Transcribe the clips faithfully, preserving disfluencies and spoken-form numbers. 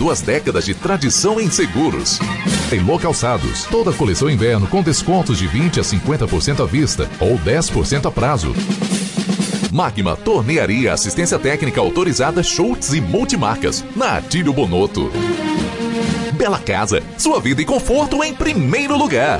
duas décadas de tradição em seguros. Elo Calçados, toda a coleção inverno com descontos de vinte a cinquenta por cento à vista ou dez por cento a prazo. Magma Tornearia, assistência técnica autorizada Schultz e multimarcas, na Atílio Bonotto. Bela Casa, sua vida e conforto em primeiro lugar.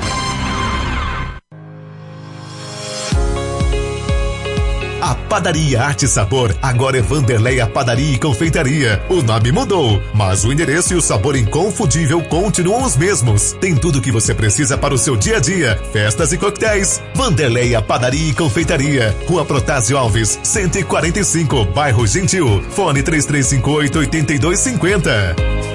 A Padaria Arte e Sabor agora é Vanderleia Padaria e Confeitaria. O nome mudou, mas o endereço e o sabor inconfundível continuam os mesmos. Tem tudo o que você precisa para o seu dia a dia, festas e coquetéis. Vanderleia Padaria e Confeitaria, Rua Protásio Alves, cento e quarenta e cinco, Bairro Gentil. Fone três três cinco oito, oito dois cinco zero.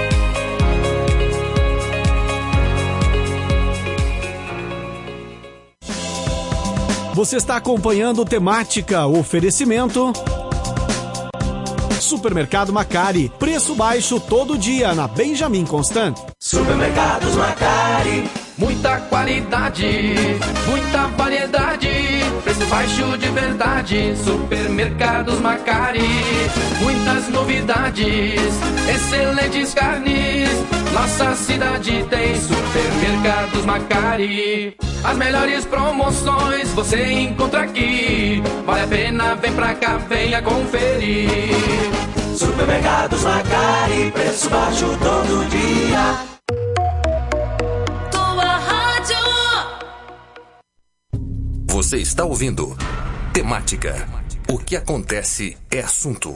Você está acompanhando Temática, oferecimento Supermercado Macari, preço baixo todo dia na Benjamin Constant. Supermercados Macari, muita qualidade, muita variedade, preço baixo de verdade. Supermercados Macari, muitas novidades, excelentes carnes, nossa cidade tem Supermercados Macari. As melhores promoções você encontra aqui. Vale a pena, vem pra cá, venha conferir. Supermercados Macari, preço baixo todo dia. Tua rádio. Você está ouvindo Temática. O que acontece é assunto.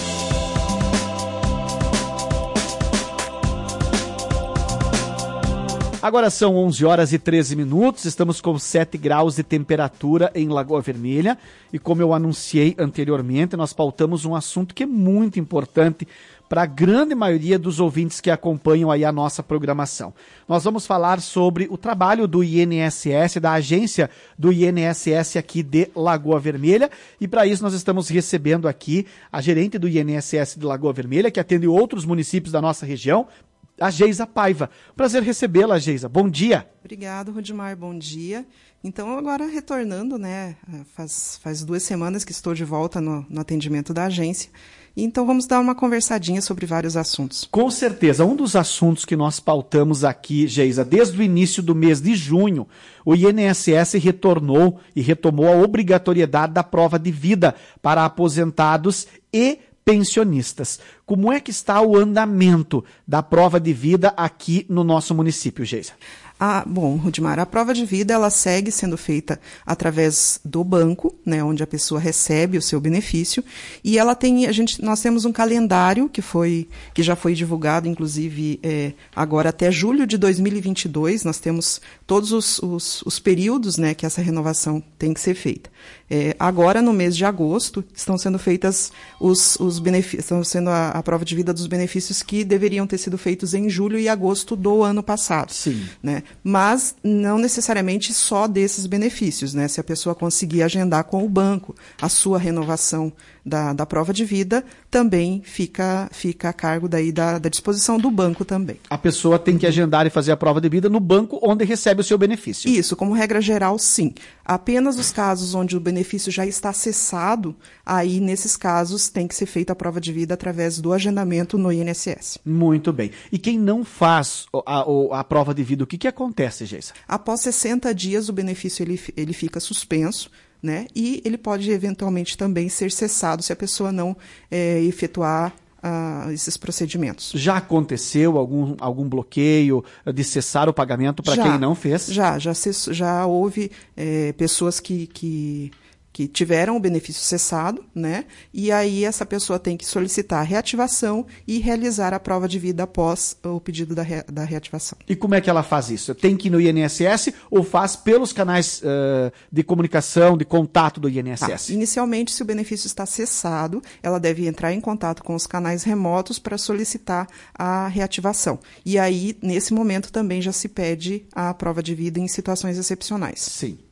Agora são onze horas e treze minutos, estamos com sete graus de temperatura em Lagoa Vermelha e como eu anunciei anteriormente, nós pautamos um assunto que é muito importante para a grande maioria dos ouvintes que acompanham aí a nossa programação. Nós vamos falar sobre o trabalho do I N S S, da agência do I N S S aqui de Lagoa Vermelha, e para isso nós estamos recebendo aqui a gerente do I N S S de Lagoa Vermelha, que atende outros municípios da nossa região, a Geisa Paiva. Prazer recebê-la, Geisa. Bom dia. Obrigado, Rudimar. Bom dia. Então, agora retornando, né, faz, faz duas semanas que estou de volta no, no atendimento da agência. Então, vamos dar uma conversadinha sobre vários assuntos. Com certeza. Um dos assuntos que nós pautamos aqui, Geisa, desde o início do mês de junho, o I N S S retornou e retomou a obrigatoriedade da prova de vida para aposentados e pensionistas. Como é que está o andamento da prova de vida aqui no nosso município, Geisa? Ah, bom, Rudimar, a prova de vida ela segue sendo feita através do banco, né, onde a pessoa recebe o seu benefício, e ela tem, a gente, nós temos um calendário que foi, que já foi divulgado, inclusive é, agora até julho de dois mil e vinte e dois, nós temos todos os, os, os períodos, né, que essa renovação tem que ser feita. É, agora, no mês de agosto, estão sendo feitas os, os benefícios, estão sendo a, a prova de vida dos benefícios que deveriam ter sido feitos em julho e agosto do ano passado. Sim. Né? Mas não necessariamente só desses benefícios, né? Se a pessoa conseguir agendar com o banco a sua renovação da, da prova de vida, também fica, fica a cargo daí da, da disposição do banco também. A pessoa tem que agendar e fazer a prova de vida no banco onde recebe o seu benefício. Isso, como regra geral, sim. Apenas os casos onde o benefício já está cessado, aí nesses casos tem que ser feita a prova de vida através do agendamento no I N S S. Muito bem. E quem não faz a, a, a prova de vida, o que, que acontece, Geisa? Após sessenta dias o benefício ele, ele fica suspenso, né? E ele pode eventualmente também ser cessado se a pessoa não é, efetuar uh, esses procedimentos. Já aconteceu algum, algum bloqueio de cessar o pagamento para quem não fez? Já, já, já houve é, pessoas que, que, que tiveram o benefício cessado, né? E aí essa pessoa tem que solicitar a reativação e realizar a prova de vida após o pedido da, re, da reativação. E como é que ela faz isso? Tem que ir no I N S S ou faz pelos canais uh, de comunicação, de contato do I N S S? Tá. Inicialmente, se o benefício está cessado, ela deve entrar em contato com os canais remotos para solicitar a reativação. E aí, nesse momento, também já se pede a prova de vida em situações excepcionais. Sim.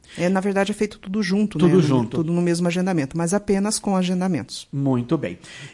É, na verdade, é feito tudo junto, tudo né? junto. Tudo no mesmo agendamento, mas apenas com agendamentos. Muito bem.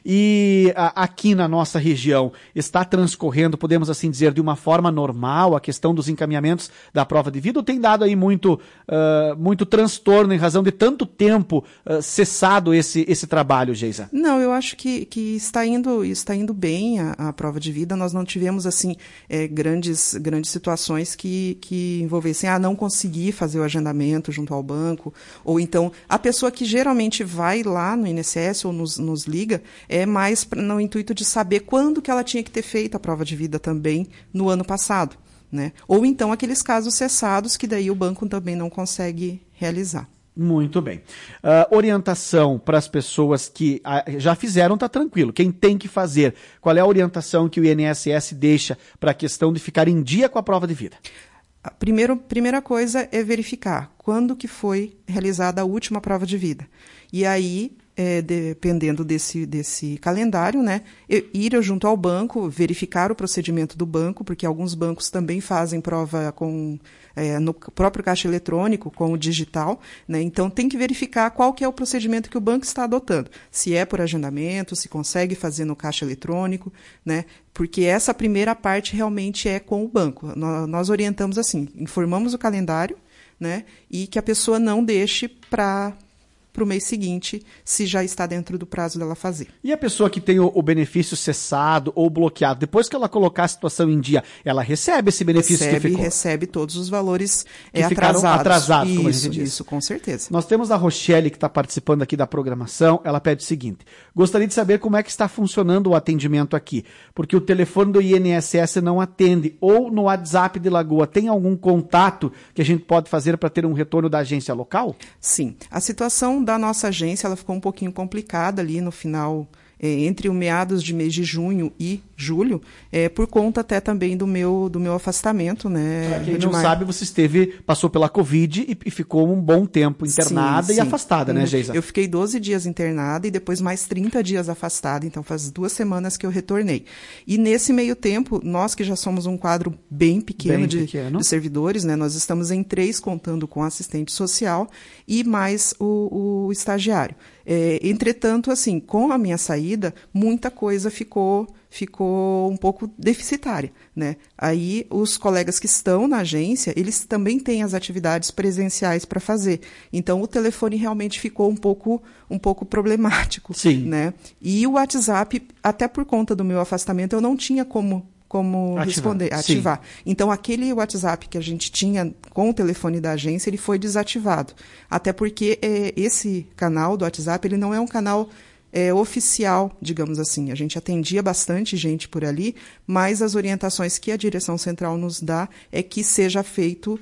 E a, aqui na nossa região está transcorrendo, podemos assim dizer, de uma forma normal a questão dos encaminhamentos da prova de vida, ou tem dado aí muito, uh, muito transtorno em razão de tanto tempo uh, cessado esse, esse trabalho, Geisa? Não, eu acho que, que está, indo, está indo bem a, a prova de vida. Nós não tivemos assim é, grandes, grandes situações que, que envolvessem, ah, não consegui fazer o agendamento junto ao banco, ou então a pessoa que geralmente vai lá no I N S S ou nos, nos liga é mais pra, no intuito de saber quando que ela tinha que ter feito a prova de vida também no ano passado, né? Ou então aqueles casos cessados que daí o banco também não consegue realizar. Muito bem. Uh, orientação para as pessoas que uh, já fizeram, está tranquilo. Quem tem que fazer, qual é a orientação que o I N S S deixa para a questão de ficar em dia com a prova de vida? A primeiro, primeira coisa é verificar quando que foi realizada a última prova de vida. E aí, é, dependendo desse, desse calendário, né, ir junto ao banco, verificar o procedimento do banco, porque alguns bancos também fazem prova com, é, no próprio caixa eletrônico, com o digital, né, então tem que verificar qual que é o procedimento que o banco está adotando. Se é por agendamento, se consegue fazer no caixa eletrônico, né, porque essa primeira parte realmente é com o banco. Nós, nós orientamos assim, informamos o calendário, né, e que a pessoa não deixe para para o mês seguinte, se já está dentro do prazo dela fazer. E a pessoa que tem o, o benefício cessado ou bloqueado, depois que ela colocar a situação em dia, ela recebe esse benefício recebe, que ficou? Recebe todos os valores que é, ficaram atrasados. atrasados, isso, como a gente diz. Isso, com certeza. Nós temos a Rochelle, que está participando aqui da programação, ela pede o seguinte: gostaria de saber como é que está funcionando o atendimento aqui, porque o telefone do I N S S não atende, ou no WhatsApp de Lagoa, tem algum contato que a gente pode fazer para ter um retorno da agência local? Sim, a situação da nossa agência ela ficou um pouquinho complicada ali no final, é, entre o meados de mês de junho e julho, é, por conta até também do meu, do meu afastamento, né? Para quem não sabe, você esteve, passou pela Covid e, e ficou um bom tempo internada sim, e sim. afastada, né, Geisa? Eu fiquei doze dias internada e depois mais trinta dias afastada, então faz duas semanas que eu retornei. E nesse meio tempo, nós que já somos um quadro bem pequeno, bem de, pequeno. de servidores, né? Nós estamos em três, contando com assistente social e mais o, o estagiário. É, entretanto, assim, com a minha saída, muita coisa ficou... ficou um pouco deficitária, né? Aí os colegas que estão na agência, eles também têm as atividades presenciais para fazer. Então o telefone realmente ficou um pouco, um pouco problemático, Sim. né? E o WhatsApp, até por conta do meu afastamento, eu não tinha como como ativar. responder, ativar. Sim. Então aquele WhatsApp que a gente tinha com o telefone da agência, ele foi desativado. Até porque é, esse canal do WhatsApp, ele não é um canal É, oficial, digamos assim. A gente atendia bastante gente por ali, mas as orientações que a direção central nos dá é que seja feito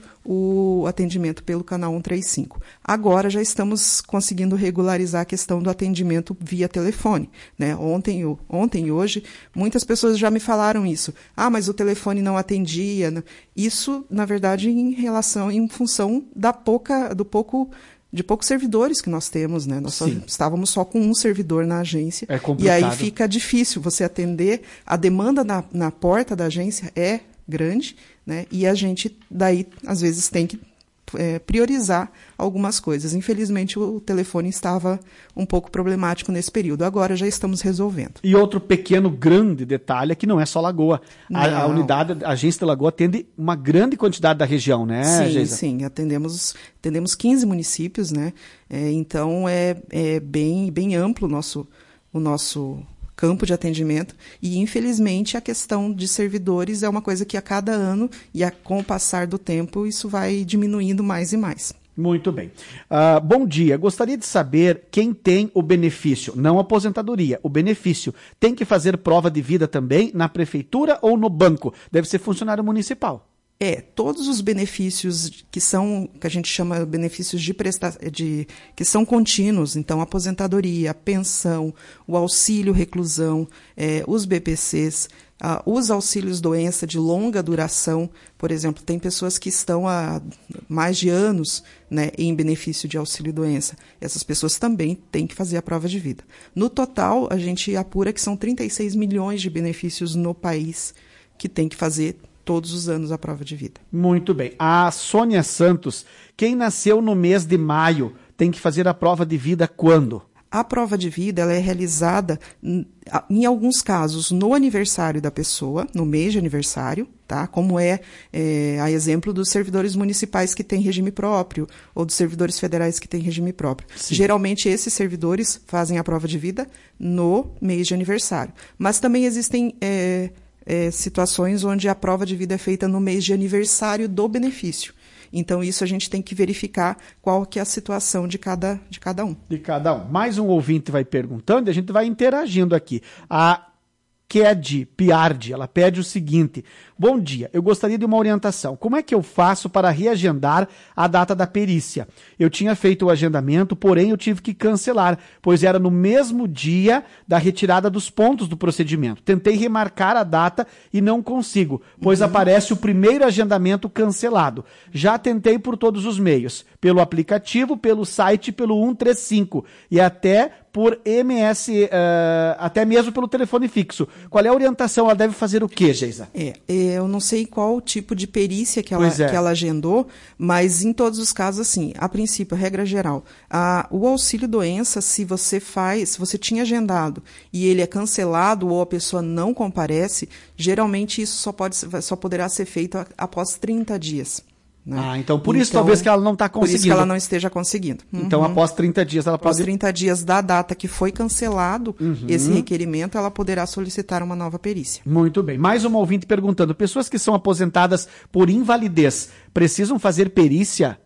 o atendimento pelo canal cento e trinta e cinco. Agora já estamos conseguindo regularizar a questão do atendimento via telefone, né? Ontem, ontem e hoje, muitas pessoas já me falaram isso. Ah, mas o telefone não atendia. Isso, na verdade, em relação, em função da pouca, do pouco... de poucos servidores que nós temos, né? Nós só, estávamos só com um servidor na agência. É complicado. E aí fica difícil você atender. A demanda na, na porta da agência é grande, né? E a gente, daí, às vezes, tem que é, priorizar algumas coisas. Infelizmente, o, o telefone estava um pouco problemático nesse período. Agora já estamos resolvendo. E outro pequeno, grande detalhe é que não é só Lagoa. A, a unidade, a agência de Lagoa atende uma grande quantidade da região, né, Sim, Geisa? sim. Atendemos, atendemos quinze municípios, né? É, então, é, é bem, bem amplo o nosso, o nosso campo de atendimento e, infelizmente, a questão de servidores é uma coisa que a cada ano e a, com o passar do tempo isso vai diminuindo mais e mais. Muito bem. Uh, bom dia. Gostaria de saber quem tem o benefício, não a aposentadoria, o benefício. Tem que fazer prova de vida também na prefeitura ou no banco? Deve ser funcionário municipal. É, todos os benefícios que são, que a gente chama benefícios de presta, de, que são contínuos, então aposentadoria, pensão, o auxílio reclusão, é, os B P Cs, ah, os auxílios doença de longa duração, por exemplo, tem pessoas que estão há mais de anos, né, em benefício de auxílio doença. Essas pessoas também têm que fazer a prova de vida. No total, a gente apura que são trinta e seis milhões de benefícios no país que tem que fazer todos os anos a prova de vida. Muito bem. A Sônia Santos, quem nasceu no mês de maio, tem que fazer a prova de vida quando? A prova de vida ela é realizada, em alguns casos, no aniversário da pessoa, no mês de aniversário, tá? Como é, é a exemplo dos servidores municipais que têm regime próprio, ou dos servidores federais que têm regime próprio. Sim. Geralmente, esses servidores fazem a prova de vida no mês de aniversário. Mas também existem é, é, situações onde a prova de vida é feita no mês de aniversário do benefício. Então, isso a gente tem que verificar qual que é a situação de cada, de cada um. De cada um. Mais um ouvinte vai perguntando e a gente vai interagindo aqui. A Ked Piardi, ela pede o seguinte: bom dia, eu gostaria de uma orientação. Como é que eu faço para reagendar a data da perícia? Eu tinha feito o agendamento, porém eu tive que cancelar, pois era no mesmo dia da retirada dos pontos do procedimento. Tentei remarcar a data e não consigo, pois uhum. aparece o primeiro agendamento cancelado. Já tentei por todos os meios, pelo aplicativo, pelo site, pelo cento e trinta e cinco e até por M S, uh, até mesmo pelo telefone fixo. Qual é a orientação? Ela deve fazer o quê, Geisa? É, eu não sei qual tipo de perícia que ela, é. que ela agendou, mas em todos os casos, assim, a princípio, a regra geral, a, o auxílio-doença, se você faz, se você tinha agendado e ele é cancelado ou a pessoa não comparece, geralmente isso só, pode, só poderá ser feito após trinta dias. Né? Ah, então por isso então, talvez que ela não está conseguindo. Por isso que ela não esteja conseguindo. Uhum. Então após trinta dias ela após pode... Após trinta dias da data que foi cancelado uhum. esse requerimento, ela poderá solicitar uma nova perícia. Muito bem. Mais uma ouvinte perguntando, pessoas que são aposentadas por invalidez, precisam fazer perícia?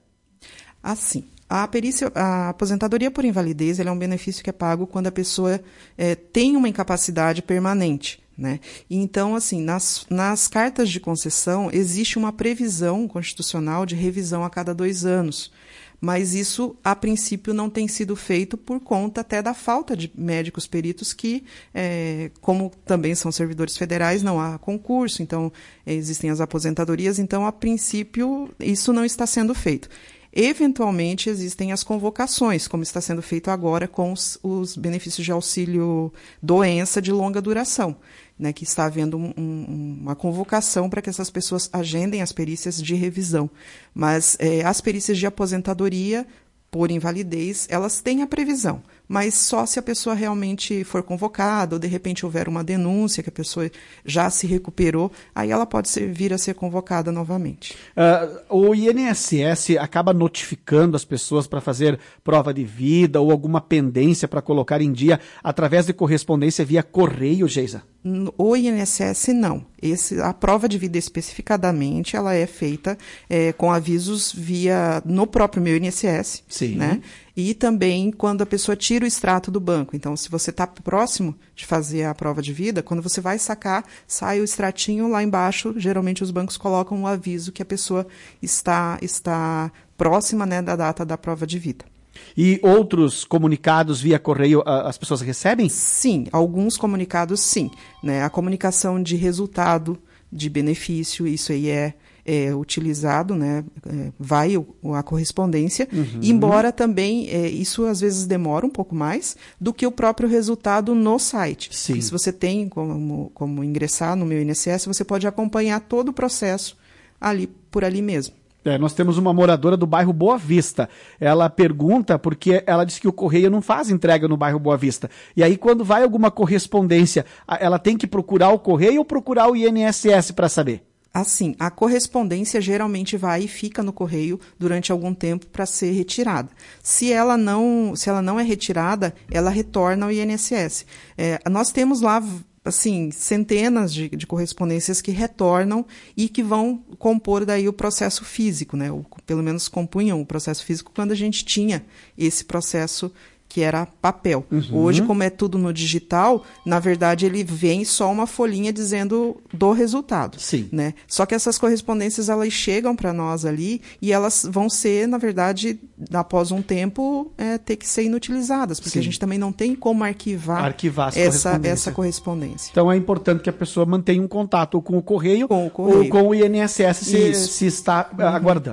Assim, a perícia, a aposentadoria por invalidez ela é um benefício que é pago quando a pessoa é, tem uma incapacidade permanente. Né? Então, assim, nas, nas cartas de concessão, existe uma previsão constitucional de revisão a cada dois anos. Mas isso, a princípio, não tem sido feito por conta até da falta de médicos peritos que, é, como também são servidores federais, não há concurso, então existem as aposentadorias, então, a princípio, isso não está sendo feito. Eventualmente, existem as convocações, como está sendo feito agora com os, os benefícios de auxílio-doença de longa duração, né, que está havendo um, um, uma convocação para que essas pessoas agendem as perícias de revisão. Mas é, as perícias de aposentadoria por invalidez, elas têm a previsão, mas só se a pessoa realmente for convocada ou, de repente, houver uma denúncia que a pessoa já se recuperou, aí ela pode ser, vir a ser convocada novamente. Uh, o I N S S acaba notificando as pessoas para fazer prova de vida ou alguma pendência para colocar em dia através de correspondência via correio, Geisa? O I N S S não. Esse, a prova de vida especificadamente ela é feita é, com avisos via no próprio meu I N S S. Sim. Né? E também quando a pessoa tira o extrato do banco. Então, se você está próximo de fazer a prova de vida, quando você vai sacar, sai o extratinho lá embaixo. Geralmente os bancos colocam um aviso que a pessoa está, está próxima, né, da data da prova de vida. E outros comunicados via correio as pessoas recebem? Sim, alguns comunicados sim. Né? A comunicação de resultado, de benefício, isso aí é, é utilizado, né? É, vai o, a correspondência, uhum. embora também é, isso às vezes demora um pouco mais do que o próprio resultado no site. Sim. Se você tem como, como ingressar no meu I N S S, você pode acompanhar todo o processo ali por ali mesmo. É, nós temos uma moradora do bairro Boa Vista. Ela pergunta porque ela diz que o correio não faz entrega no bairro Boa Vista. E aí, quando vai alguma correspondência, ela tem que procurar o correio ou procurar o I N S S para saber? Assim, a correspondência geralmente vai e fica no correio durante algum tempo para ser retirada. Se ela não, se ela não é retirada, ela retorna ao I N S S. É, nós temos lá assim, centenas de, de correspondências que retornam e que vão compor daí o processo físico, né? Ou, pelo menos compunham o processo físico quando a gente tinha esse processo que era papel. Uhum. Hoje, como é tudo no digital, na verdade ele vem só uma folhinha dizendo do resultado. Sim. Né? Só que essas correspondências elas chegam para nós ali e elas vão ser, na verdade, após um tempo, é, ter que ser inutilizadas, porque Sim. a gente também não tem como arquivar, arquivar essa, correspondência. essa correspondência. Então é importante que a pessoa mantenha um contato com o correio, com o correio. ou com o I N S S se, se está uhum. aguardando.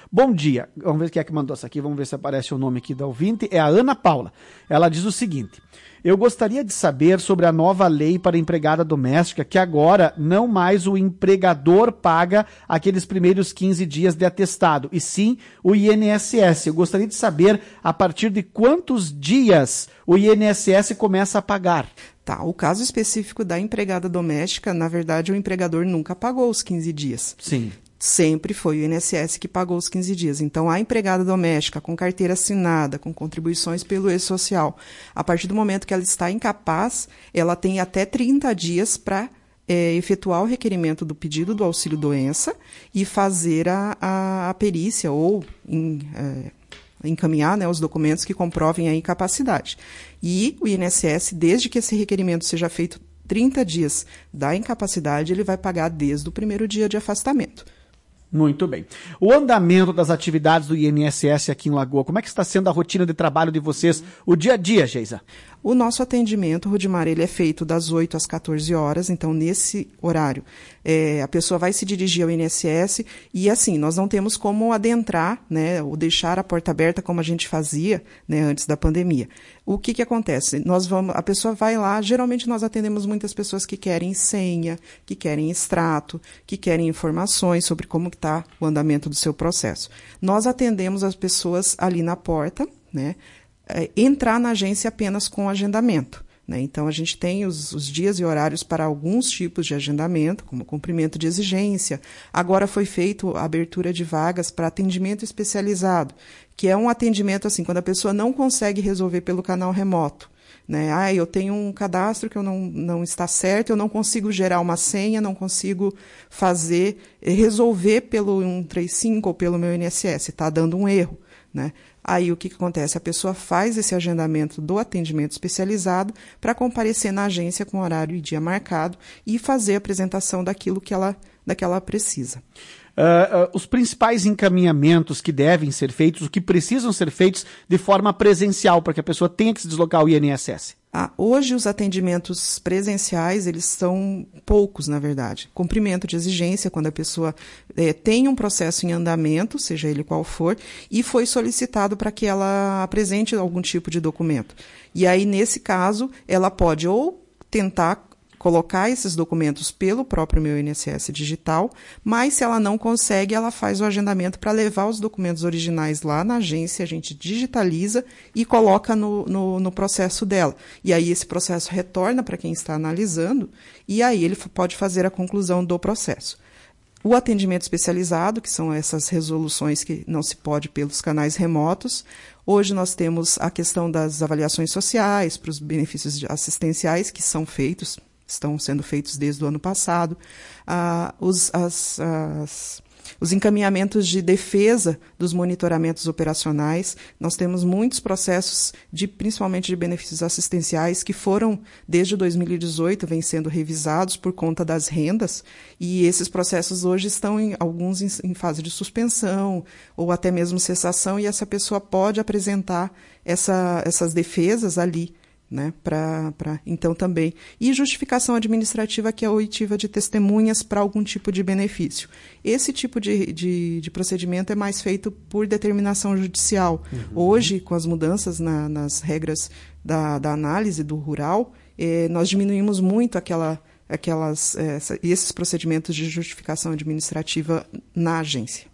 Bom dia. Vamos ver quem é que mandou essa aqui. Vamos ver se aparece o nome aqui da ouvinte. É a Ana Paula. Ela diz o seguinte: eu gostaria de saber sobre a nova lei para empregada doméstica, que agora não mais o empregador paga aqueles primeiros quinze dias de atestado, e sim o I N S S. Eu gostaria de saber a partir de quantos dias o I N S S começa a pagar. Tá, o caso específico da empregada doméstica, na verdade, o empregador nunca pagou os quinze dias. Sim. Sempre foi o I N S S que pagou os quinze dias. Então, a empregada doméstica, com carteira assinada, com contribuições pelo E-Social, a partir do momento que ela está incapaz, ela tem até trinta dias para é, efetuar o requerimento do pedido do auxílio-doença e fazer a, a, a perícia ou em, é, encaminhar, né, os documentos que comprovem a incapacidade. E o I N S S, desde que esse requerimento seja feito trinta dias da incapacidade, ele vai pagar desde o primeiro dia de afastamento. Muito bem. O andamento das atividades do I N S S aqui em Lagoa, como é que está sendo a rotina de trabalho de vocês, o dia a dia, Geisa? O nosso atendimento, Rudimar, ele é feito das oito às quatorze horas, então nesse horário é, a pessoa vai se dirigir ao I N S S e assim, nós não temos como adentrar, né, ou deixar a porta aberta como a gente fazia, né, antes da pandemia. O que que acontece? Nós vamos, a pessoa vai lá, geralmente nós atendemos muitas pessoas que querem senha, que querem extrato, que querem informações sobre como está o andamento do seu processo. Nós atendemos as pessoas ali na porta, né, é, entrar na agência apenas com agendamento. Né? Então, a gente tem os, os dias e horários para alguns tipos de agendamento, como cumprimento de exigência. Agora foi feito a abertura de vagas para atendimento especializado, que é um atendimento assim, quando a pessoa não consegue resolver pelo canal remoto. Né? Ah, eu tenho um cadastro que eu não, não está certo, eu não consigo gerar uma senha, não consigo fazer, resolver pelo cento e trinta e cinco ou pelo meu I N S S, está dando um erro. Né? Aí o que, que acontece? A pessoa faz esse agendamento do atendimento especializado para comparecer na agência com horário e dia marcado e fazer a apresentação daquilo que ela, daquela ela precisa. Uh, uh, os principais encaminhamentos que devem ser feitos, o que precisam ser feitos de forma presencial, para que a pessoa tenha que se deslocar ao I N S S? Ah, hoje os atendimentos presenciais, eles são poucos, na verdade. Cumprimento de exigência, quando a pessoa eh, tem um processo em andamento, seja ele qual for, e foi solicitado para que ela apresente algum tipo de documento. E aí, nesse caso, ela pode ou tentar colocar esses documentos pelo próprio meu I N S S digital, mas se ela não consegue, ela faz o agendamento para levar os documentos originais lá na agência, a gente digitaliza e coloca no, no, no processo dela. E aí esse processo retorna para quem está analisando e aí ele pode fazer a conclusão do processo. O atendimento especializado, que são essas resoluções que não se pode pelos canais remotos. Hoje nós temos a questão das avaliações sociais para os benefícios assistenciais que são feitos, estão sendo feitos desde o ano passado, ah, os, as, as, os encaminhamentos de defesa dos monitoramentos operacionais. Nós temos muitos processos, de, principalmente de benefícios assistenciais, que foram, desde dois mil e dezoito, vêm sendo revisados por conta das rendas, e esses processos hoje estão, em, alguns em, em fase de suspensão, ou até mesmo cessação, e essa pessoa pode apresentar essa, essas defesas ali. Né, pra, pra, então também. E justificação administrativa, que é a oitiva de testemunhas para algum tipo de benefício. Esse tipo de, de, de procedimento é mais feito por determinação judicial. Uhum. Hoje, com as mudanças na, nas regras da, da análise do rural, eh, nós diminuímos muito aquela, aquelas, eh, esses procedimentos de justificação administrativa na agência.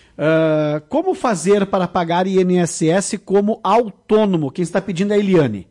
Uh, como fazer para pagar I N S S como autônomo? Quem está pedindo é a Eliane.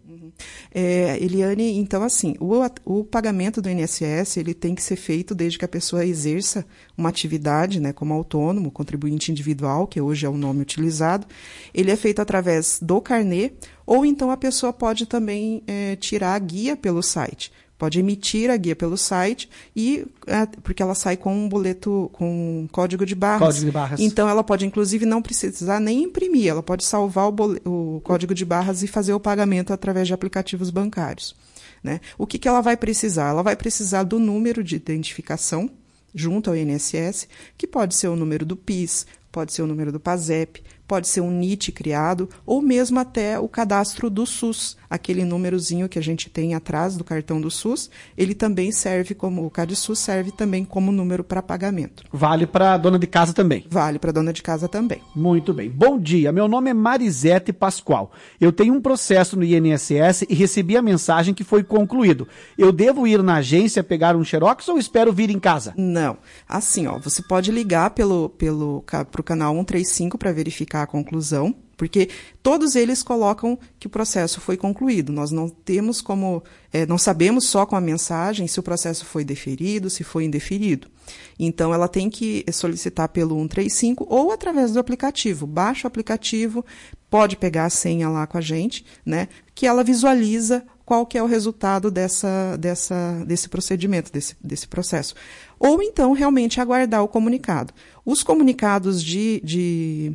É, Eliane, então assim, o, o pagamento do I N S S ele tem que ser feito desde que a pessoa exerça uma atividade, né, como autônomo, contribuinte individual, que hoje é o nome utilizado. Ele é feito através do carnê, ou então a pessoa pode também é, tirar a guia pelo site. Pode emitir a guia pelo site, e, é, porque ela sai com um boleto, com um código de barras. Código de barras. Então, ela pode, inclusive, não precisar nem imprimir. Ela pode salvar o, boleto, o código de barras e fazer o pagamento através de aplicativos bancários. Né? O que, que ela vai precisar? Ela vai precisar do número de identificação junto ao I N S S, que pode ser o número do PIS, pode ser o número do PASEP, pode ser um N I T criado, ou mesmo até o cadastro do SUS, aquele númerozinho que a gente tem atrás do cartão do SUS, ele também serve como, o CadSUS serve também como número para pagamento. Vale para dona de casa também? Vale para dona de casa também. Muito bem. Bom dia, meu nome é Marisete Pascoal. Eu tenho um processo no I N S S e recebi a mensagem que foi concluído. Eu devo ir na agência pegar um xerox ou espero vir em casa? Não. Assim, ó, você pode ligar pelo, pelo, pro canal cento e trinta e cinco para verificar a conclusão, porque todos eles colocam que o processo foi concluído. Nós não temos como, é, não sabemos só com a mensagem se o processo foi deferido, se foi indeferido. Então, ela tem que solicitar pelo cento e trinta e cinco ou através do aplicativo. Baixa o aplicativo, pode pegar a senha lá com a gente, né, que ela visualiza qual que é o resultado dessa, dessa, desse procedimento, desse, desse processo. Ou então, realmente, aguardar o comunicado. Os comunicados de... de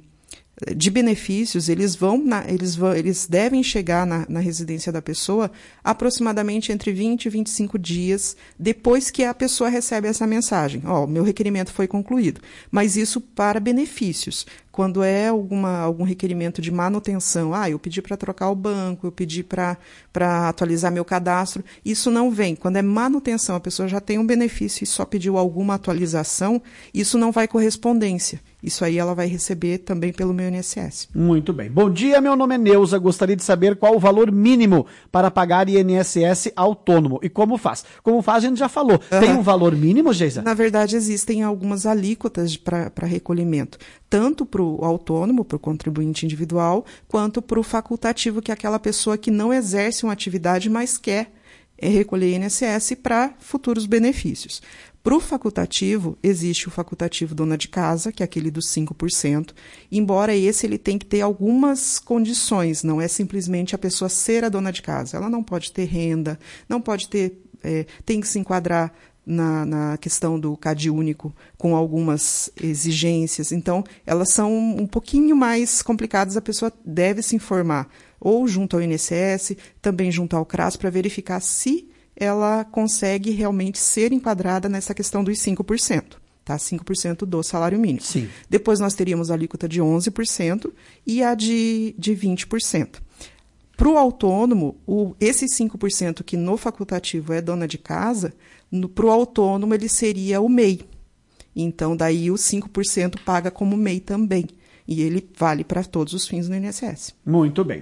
de benefícios, eles vão, na, eles vão, eles devem chegar na, na residência da pessoa aproximadamente entre vinte e vinte e cinco dias depois que a pessoa recebe essa mensagem. Ó, meu requerimento foi concluído. Mas isso para benefícios. Quando é alguma, algum requerimento de manutenção, ah, eu pedi para trocar o banco, eu pedi para atualizar meu cadastro, isso não vem. Quando é manutenção, a pessoa já tem um benefício e só pediu alguma atualização, isso não vai correspondência. Isso aí ela vai receber também pelo meu I N S S. Muito bem. Bom dia, meu nome é Neuza. Gostaria de saber qual o valor mínimo para pagar I N S S autônomo e como faz. Como faz, a gente já falou. Uhum. Tem um valor mínimo, Geisa? Na verdade, existem algumas alíquotas para recolhimento, tanto para o autônomo, para o contribuinte individual, quanto para o facultativo, que é aquela pessoa que não exerce uma atividade, mas quer recolher I N S S para futuros benefícios. Para o facultativo, existe o facultativo dona de casa, que é aquele dos cinco por cento, embora esse ele tem que ter algumas condições, não é simplesmente a pessoa ser a dona de casa. Ela não pode ter renda, não pode ter, é, tem que se enquadrar na, na questão do CadÚnico com algumas exigências. Então, elas são um pouquinho mais complicadas, a pessoa deve se informar, ou junto ao I N S S, também junto ao CRAS, para verificar se ela consegue realmente ser enquadrada nessa questão dos cinco por cento, tá? cinco por cento do salário mínimo. Sim. Depois nós teríamos a alíquota de onze por cento e a de, de vinte por cento. Para o autônomo, o, esse cinco por cento que no facultativo é dona de casa, para o autônomo ele seria o M E I. Então, daí o cinco por cento paga como M E I também. E ele vale para todos os fins do I N S S. Muito bem.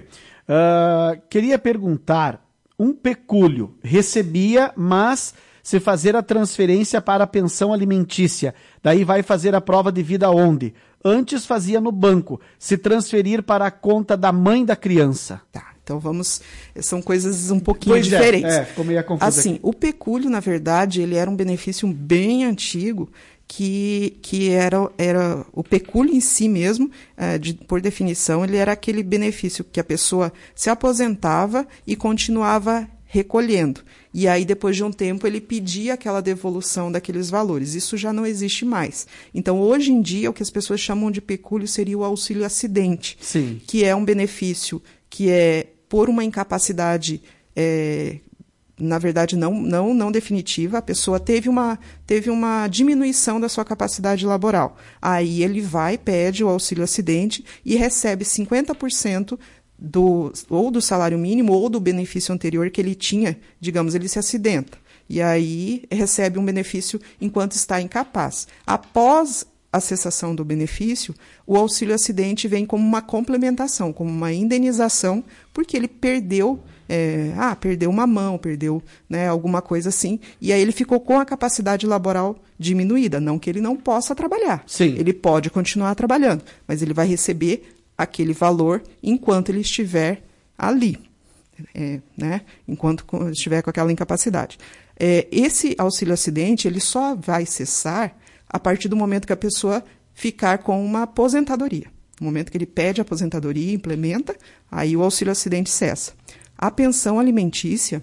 Uh, queria perguntar... Um pecúlio, recebia, mas se fazer a transferência para a pensão alimentícia, daí vai fazer a prova de vida onde? Antes fazia no banco, se transferir para a conta da mãe da criança. Tá, então vamos, são coisas um pouquinho pois diferentes. É, é, ficou meio confuso assim, aqui. O pecúlio, na verdade, ele era um benefício bem antigo, que, que era, era o pecúlio em si mesmo, é, de, por definição, ele era aquele benefício que a pessoa se aposentava e continuava recolhendo. E aí, depois de um tempo, ele pedia aquela devolução daqueles valores. Isso já não existe mais. Então, hoje em dia, o que as pessoas chamam de pecúlio seria o auxílio acidente, Sim. que é um benefício que é por uma incapacidade... É, na verdade, não, não, não definitiva, a pessoa teve uma, teve uma diminuição da sua capacidade laboral. Aí ele vai, pede o auxílio acidente e recebe cinquenta por cento do, ou do salário mínimo ou do benefício anterior que ele tinha, digamos, ele se acidenta. E aí recebe um benefício enquanto está incapaz. Após a cessação do benefício, o auxílio acidente vem como uma complementação, como uma indenização, porque ele perdeu... É, ah, perdeu uma mão, perdeu, né, alguma coisa assim, e aí ele ficou com a capacidade laboral diminuída, não que ele não possa trabalhar. Sim. Ele pode continuar trabalhando, mas ele vai receber aquele valor enquanto ele estiver ali, é, né, enquanto estiver com aquela incapacidade. É, esse auxílio acidente, ele só vai cessar a partir do momento que a pessoa ficar com uma aposentadoria. No momento que ele pede a aposentadoria, implementa, aí o auxílio acidente cessa. A pensão alimentícia,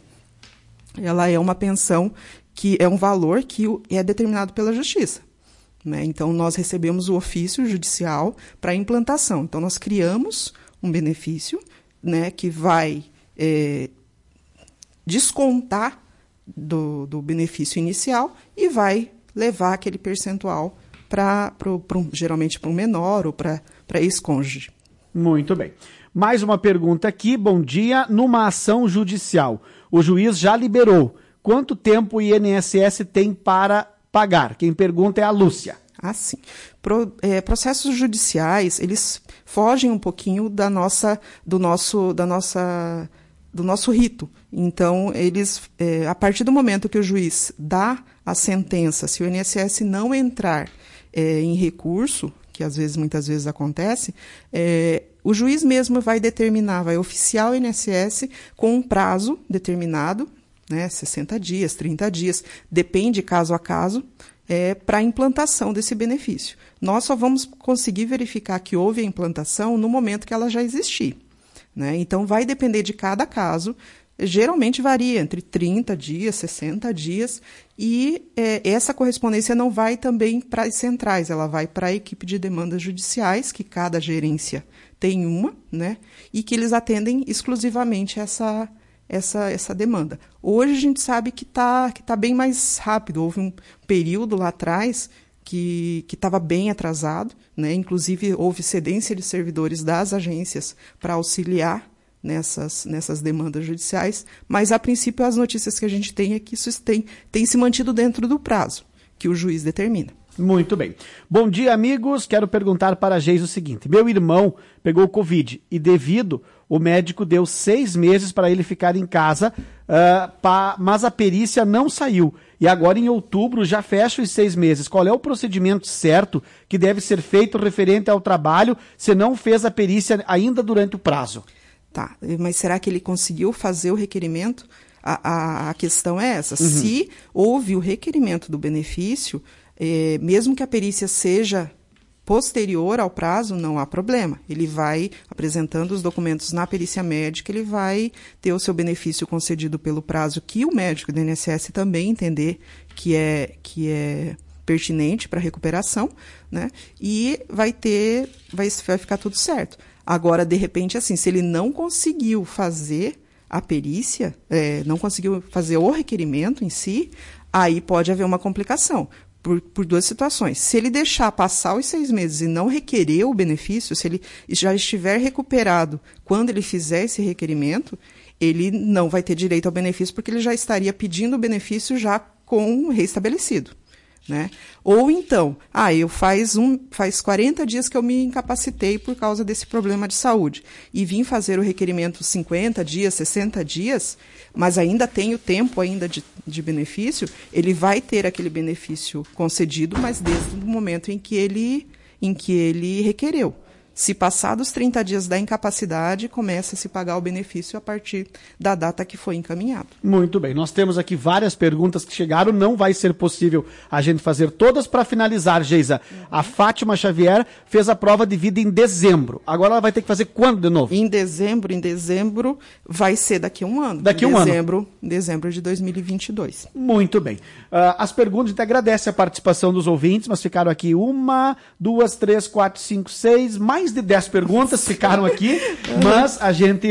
ela é uma pensão que é um valor que é determinado pela Justiça, né? Então, nós recebemos o ofício judicial para a implantação. Então, nós criamos um benefício, né, que vai é, descontar do, do benefício inicial e vai levar aquele percentual, pra, pro, pro, geralmente para um menor ou para ex-cônjuge. Muito bem. Mais uma pergunta aqui. Bom dia. Numa ação judicial, o juiz já liberou. Quanto tempo o I N S S tem para pagar? Quem pergunta é a Lúcia. Ah, sim. Pro, é, processos judiciais, eles fogem um pouquinho da nossa, do nosso, da nossa, do nosso rito. Então, eles, é, a partir do momento que o juiz dá a sentença, se o I N S S não entrar é, em recurso, que às vezes, muitas vezes acontece, é, o juiz mesmo vai determinar, vai oficiar o I N S S com um prazo determinado, né, sessenta dias, trinta dias, depende caso a caso, é, para a implantação desse benefício. Nós só vamos conseguir verificar que houve a implantação no momento que ela já existir, né? Então, vai depender de cada caso, geralmente varia entre trinta dias, sessenta dias, e é, essa correspondência não vai também para as centrais, ela vai para a equipe de demandas judiciais, que cada gerência tem uma, né? E que eles atendem exclusivamente essa Essa, essa demanda. Hoje a gente sabe que está que tá bem mais rápido. Houve um período lá atrás que estava bem atrasado, né? Inclusive houve cedência de servidores das agências para auxiliar nessas, nessas demandas judiciais, mas a princípio as notícias que a gente tem é que isso tem, tem se mantido dentro do prazo que o juiz determina. Muito bem. Bom dia, amigos. Quero perguntar para a Geis o seguinte. Meu irmão pegou Covid e, devido, o médico deu seis meses para ele ficar em casa, uh, pa, mas a perícia não saiu. E agora, em outubro, já fecha os seis meses. Qual é o procedimento certo que deve ser feito referente ao trabalho se não fez a perícia ainda durante o prazo? Tá, mas será que ele conseguiu fazer o requerimento? A, a, a questão é essa. Uhum. Se houve o requerimento do benefício, É, mesmo que a perícia seja posterior ao prazo, não há problema. Ele vai, apresentando os documentos na perícia médica, ele vai ter o seu benefício concedido pelo prazo que o médico do I N S S também entender que é, que é pertinente para a recuperação, né? E vai ter, vai, vai ficar tudo certo. Agora, de repente, assim, se ele não conseguiu fazer a perícia, é, não conseguiu fazer o requerimento em si, aí pode haver uma complicação. Por, por duas situações. Se ele deixar passar os seis meses e não requerer o benefício, se ele já estiver recuperado quando ele fizer esse requerimento, ele não vai ter direito ao benefício porque ele já estaria pedindo o benefício já com restabelecido, né? Ou então, ah, eu faz, um, faz quarenta dias que eu me incapacitei por causa desse problema de saúde e vim fazer o requerimento cinquenta dias, sessenta dias, mas ainda tenho tempo ainda de, de benefício, ele vai ter aquele benefício concedido, mas desde o momento em que ele, em que ele requereu. Se passar dos trinta dias da incapacidade, começa a se pagar o benefício a partir da data que foi encaminhado. Muito bem. Nós temos aqui várias perguntas que chegaram. Não vai ser possível a gente fazer todas. Para finalizar, Geisa, uhum. A Fátima Xavier fez a prova de vida em dezembro. Agora ela vai ter que fazer quando de novo? Em dezembro. Em dezembro vai ser daqui a um ano. Daqui a um dezembro, ano. Dezembro de dois mil e vinte e dois. Muito bem. Uh, as perguntas, a gente agradece a participação dos ouvintes, mas ficaram aqui uma, duas, três, quatro, cinco, seis, mais de dez perguntas ficaram aqui, mas a gente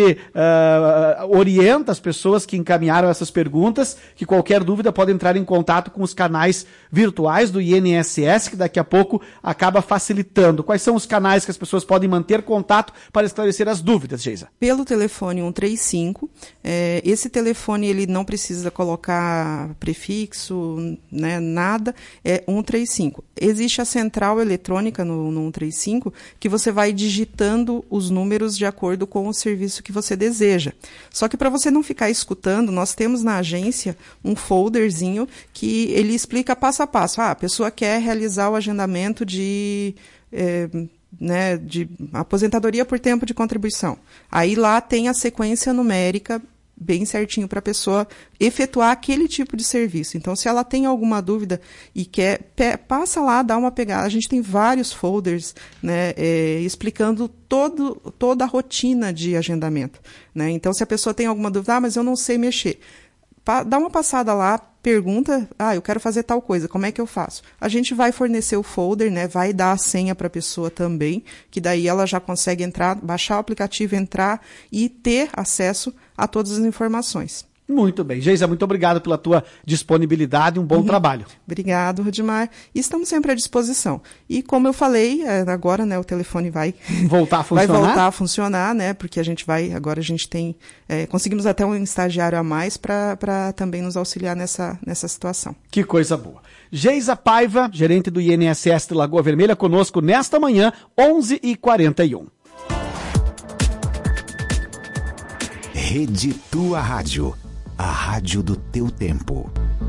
uh, orienta as pessoas que encaminharam essas perguntas, que qualquer dúvida pode entrar em contato com os canais virtuais do I N S S, que daqui a pouco acaba facilitando. Quais são os canais que as pessoas podem manter contato para esclarecer as dúvidas, Geisa? Pelo telefone um três cinco, é, esse telefone ele não precisa colocar prefixo, né, nada, é um três cinco. Existe a central eletrônica no, no um três cinco, que você vai digitando os números de acordo com o serviço que você deseja. Só que para você não ficar escutando, nós temos na agência um folderzinho que ele explica passo a passo. Ah, a pessoa quer realizar o agendamento de... É, né, de aposentadoria por tempo de contribuição. Aí lá tem a sequência numérica bem certinho para a pessoa efetuar aquele tipo de serviço. Então, se ela tem alguma dúvida e quer, pe- passa lá, dá uma pegada. A gente tem vários folders, né, é, explicando todo, toda a rotina de agendamento, né? Então, se a pessoa tem alguma dúvida, ah, mas eu não sei mexer, pa- dá uma passada lá, pergunta, ah, eu quero fazer tal coisa, como é que eu faço? A gente vai fornecer o folder, né, vai dar a senha para a pessoa também, que daí ela já consegue entrar, baixar o aplicativo, entrar e ter acesso a todas as informações. Muito bem. Geisa, muito obrigado pela tua disponibilidade e um bom uhum. trabalho. Obrigado, Rudimar. E estamos sempre à disposição. E como eu falei, agora né, o telefone vai voltar a funcionar, vai voltar a funcionar, né? Porque a gente vai, agora a gente tem, é, conseguimos até um estagiário a mais para também nos auxiliar nessa, nessa situação. Que coisa boa. Geisa Paiva, gerente do I N S S de Lagoa Vermelha, conosco nesta manhã, onze e quarenta e um. Rede Tua Rádio. A rádio do teu tempo.